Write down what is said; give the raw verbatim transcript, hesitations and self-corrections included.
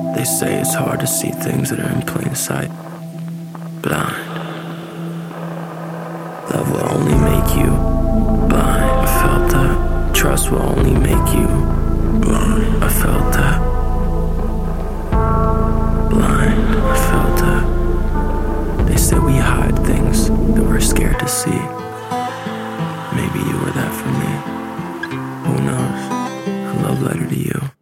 They say it's hard to see things that are in plain sight. Blind. Love will only make you blind. I felt that. Trust will only make you blind. I felt that. Blind. I felt that. They say we hide things that we're scared to see. Maybe you were that for me. Who knows? A love letter to you.